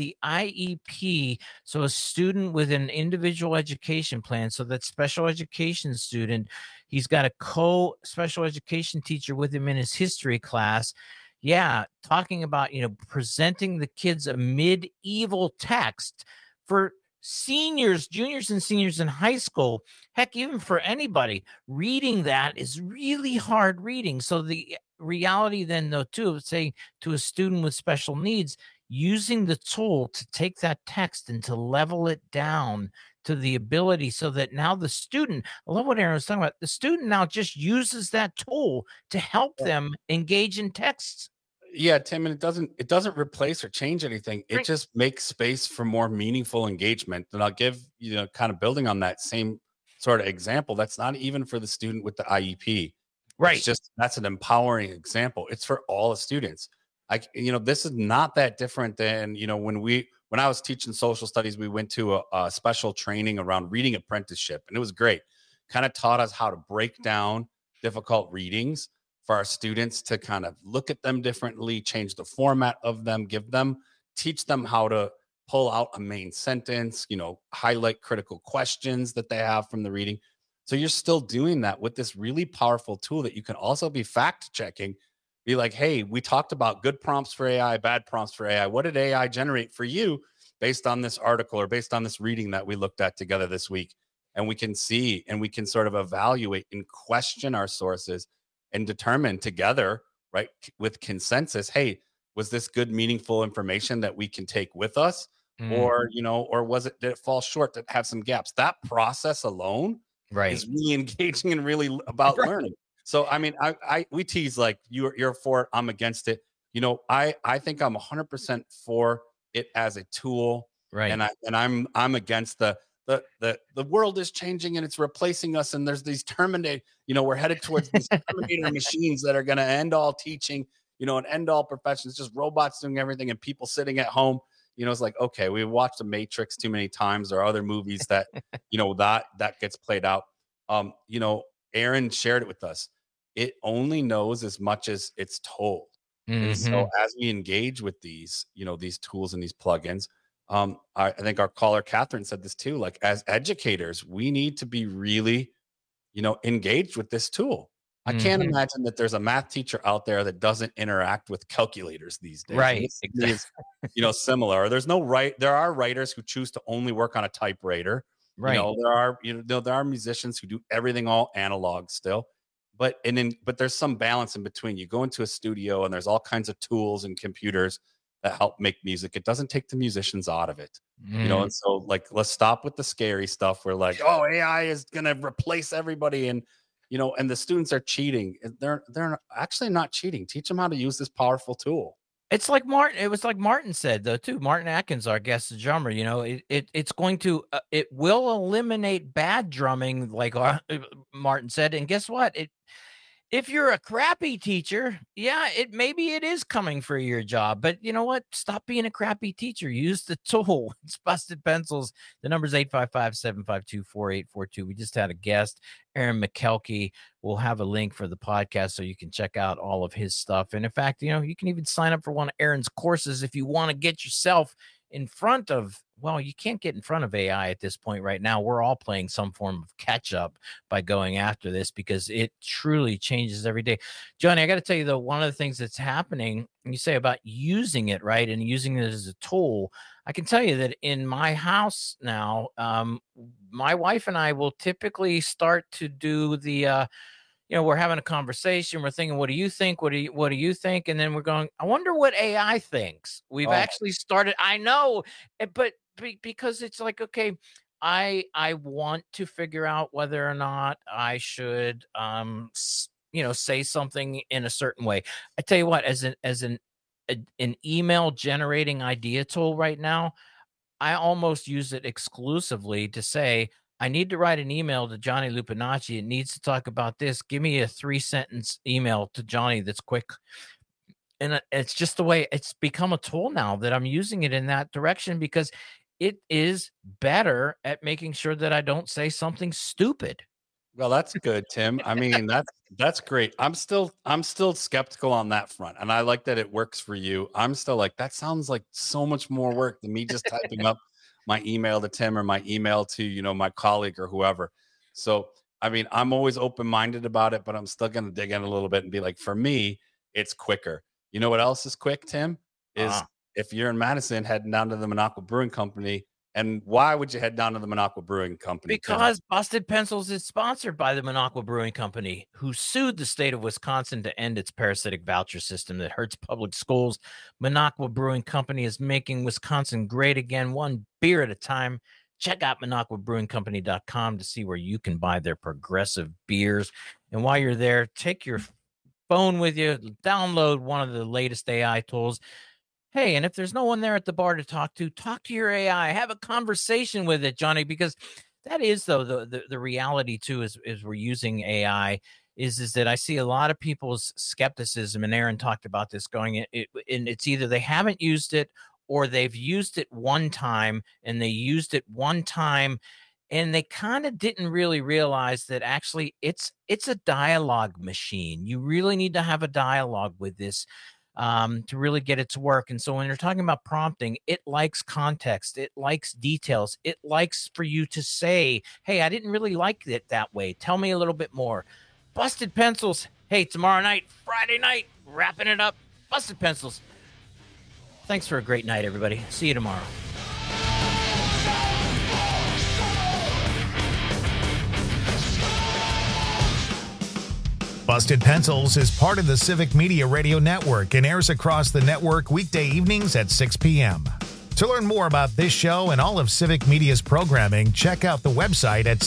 IEP, so a student with an individual education plan, so that special education student, he's got a special education teacher with him in his history class. Yeah, talking about, you know, presenting the kids a medieval text for seniors, juniors and seniors in high school. Heck, even for anybody, reading that is really hard reading. So the reality then, though, too, of saying to a student with special needs, using the tool to take that text and to level it down to the ability so that now the student, I love what Aaron was talking about, the student now just uses that tool to help them engage in texts. Yeah, Tim, and it doesn't replace or change anything. It just makes space for more meaningful engagement. And I'll give, you know, kind of building on that same sort of example, that's not even for the student with the IEP. Right. It's just, that's an empowering example. It's for all the students. You know, this is not that different than, you know, when I was teaching social studies, we went to a special training around reading apprenticeship, and it was great. Kind of taught us how to break down difficult readings for our students, to kind of look at them differently, change the format of them, teach them how to pull out a main sentence, you know, highlight critical questions that they have from the reading. So you're still doing that with this really powerful tool that you can also be fact checking. Be like, hey, we talked about good prompts for AI, bad prompts for AI. What did AI generate for you based on this article or based on this reading that we looked at together this week? And we can see, and we can sort of evaluate and question our sources and determine together, right, with consensus, hey, was this good, meaningful information that we can take with us? Or, you know, or did it fall short, did it have some gaps? That process alone is really engaging and really about learning. So, I mean, we tease like you're for it, I'm against it. You know, I think I'm 100% for it as a tool. Right. And I'm against the world is changing and it's replacing us. And there's these Terminator, you know, we're headed towards these Terminator machines that are going to end all teaching, you know, and end all professions, just robots doing everything and people sitting at home. You know, it's like, okay, we've watched The Matrix too many times or other movies that, you know, that gets played out. You know, Aaron shared it with us. It only knows as much as it's told. And so as we engage with these, you know, these tools and these plugins, I think our caller Catherine said this too, like as educators, we need to be really, you know, engaged with this tool. I can't imagine that there's a math teacher out there that doesn't interact with calculators these days. Right. Is, you know, similar. There are writers who choose to only work on a typewriter. Right. You know, there are musicians who do everything all analog still. But there's some balance in between. You go into a studio and there's all kinds of tools and computers that help make music. It doesn't take the musicians out of it, you know? And so like, let's stop with the scary stuff. We're like, oh, AI is going to replace everybody. And, you know, and the students are cheating. They're actually not cheating. Teach them how to use this powerful tool. It's like Martin. It was like Martin said, though, too. Martin Atkins, our guest drummer, you know, it's going to, it will eliminate bad drumming, like Martin said. And guess what? If you're a crappy teacher, yeah, maybe it is coming for your job. But you know what? Stop being a crappy teacher. Use the tool. It's Busted Pencils. The number's 855-752-4842. We just had a guest, Aaron McKelkey. We'll have a link for the podcast so you can check out all of his stuff. And in fact, you can even sign up for one of Aaron's courses if you want to get yourself in front of, well, you can't get in front of AI at this point right now. We're all playing some form of catch up by going after this because it truly changes every day. Johnny, I got to tell you, though, one of the things that's happening, you say about using it, right, and using it as a tool, I can tell you that in my house now, my wife and I will typically start to do the we're having a conversation. We're thinking, what do you think? What do you think? And then we're going, I wonder what AI thinks. We've actually started. I know, but because it's like, okay, I want to figure out whether or not I should, say something in a certain way. I tell you what, as an email generating idea tool right now, I almost use it exclusively to say, I need to write an email to Johnny Lupinacci. It needs to talk about this. Give me a 3-sentence email to Johnny that's quick. And it's just the way it's become a tool now that I'm using it in that direction because it is better at making sure that I don't say something stupid. Well, that's good, Tim. I mean, that's great. I'm still skeptical on that front. And I like that it works for you. I'm still like, that sounds like so much more work than me just typing up my email to Tim or my email to, my colleague or whoever. So, I mean, I'm always open-minded about it, but I'm still going to dig in a little bit and be like, for me, it's quicker. You know what else is quick, Tim? Is if you're in Madison heading down to the Minocqua Brewing Company. And why would you head down to the Minocqua Brewing Company? Because Tim? Busted Pencils is sponsored by the Minocqua Brewing Company, who sued the state of Wisconsin to end its parasitic voucher system that hurts public schools. Minocqua Brewing Company is making Wisconsin great again, one beer at a time. Check out MinocquaBrewingCompany.com to see where you can buy their progressive beers. And while you're there, take your phone with you, download one of the latest AI tools. Hey, and if there's no one there at the bar to talk to your AI. Have a conversation with it, Johnny, because that is, though, the reality, too, is we're using AI, is that I see a lot of people's skepticism, and Aaron talked about this and it's either they haven't used it or they've used it one time, and they used it one time, and they kind of didn't really realize that actually it's a dialogue machine. You really need to have a dialogue with this to really get it to work. And so when you're talking about prompting, it likes context, it likes details, it likes for you to say, hey, I didn't really like it that way. Tell me a little bit more. Busted Pencils. Hey, tomorrow night, Friday night, wrapping it up. Busted Pencils. Thanks for a great night, everybody. See you tomorrow. Busted Pencils is part of the Civic Media Radio Network and airs across the network weekday evenings at 6 p.m. To learn more about this show and all of Civic Media's programming, check out the website at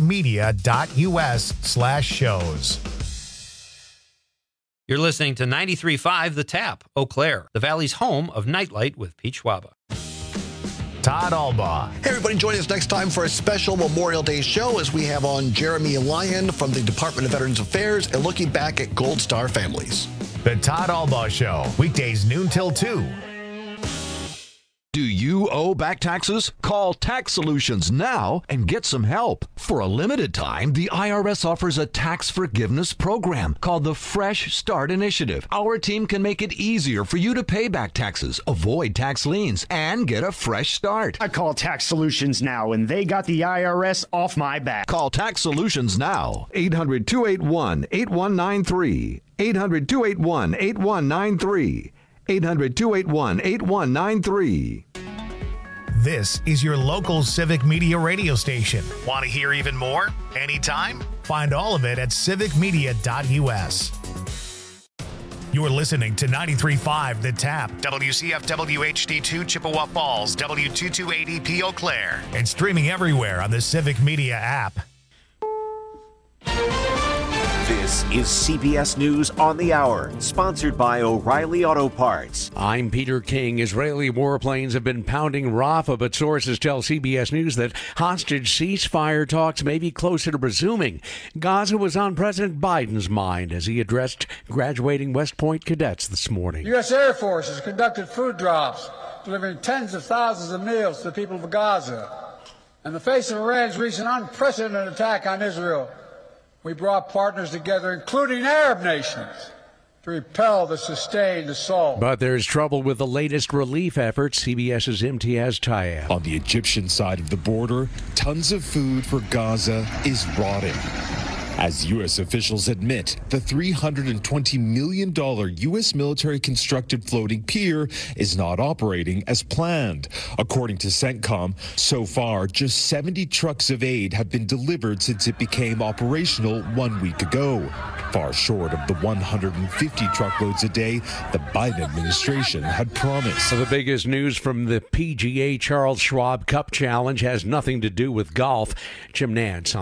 civicmedia.us/shows. You're listening to 93.5 The Tap, Eau Claire, the Valley's home of Nightlight with Peach Waba. Todd Albaugh. Hey, everybody, join us next time for a special Memorial Day show as we have on Jeremy Lyon from the Department of Veterans Affairs and looking back at Gold Star families. The Todd Albaugh Show, weekdays noon till 2. Do you owe back taxes? Call Tax Solutions now and get some help. For a limited time, the IRS offers a tax forgiveness program called the Fresh Start Initiative. Our team can make it easier for you to pay back taxes, avoid tax liens, and get a fresh start. I call Tax Solutions now, and they got the IRS off my back. Call Tax Solutions now. 800-281-8193. 800-281-8193. 800-281-8193. This is your local Civic Media radio station. Want to hear even more? Anytime? Find all of it at civicmedia.us. You're listening to 93.5 The Tap, WCFW HD2 Chippewa Falls, W228EP Eau Claire, and streaming everywhere on the Civic Media app. This is CBS News on the Hour, sponsored by O'Reilly Auto Parts. I'm Peter King. Israeli warplanes have been pounding Rafah, but sources tell CBS News that hostage ceasefire talks may be closer to resuming. Gaza was on President Biden's mind as he addressed graduating West Point cadets this morning. U.S. Air Force has conducted food drops, delivering tens of thousands of meals to the people of Gaza. In the face of Iran's recent unprecedented attack on Israel, we brought partners together, including Arab nations, to repel the sustained assault. But there's trouble with the latest relief efforts. CBS's Imtiaz Tayeb. On the Egyptian side of the border, tons of food for Gaza is rotting. As U.S. officials admit, the $320 million U.S. military-constructed floating pier is not operating as planned. According to CENTCOM, so far, just 70 trucks of aid have been delivered since it became operational 1 week ago, far short of the 150 truckloads a day the Biden administration had promised. The biggest news from the PGA Charles Schwab Cup Challenge has nothing to do with golf. Jim Nantz on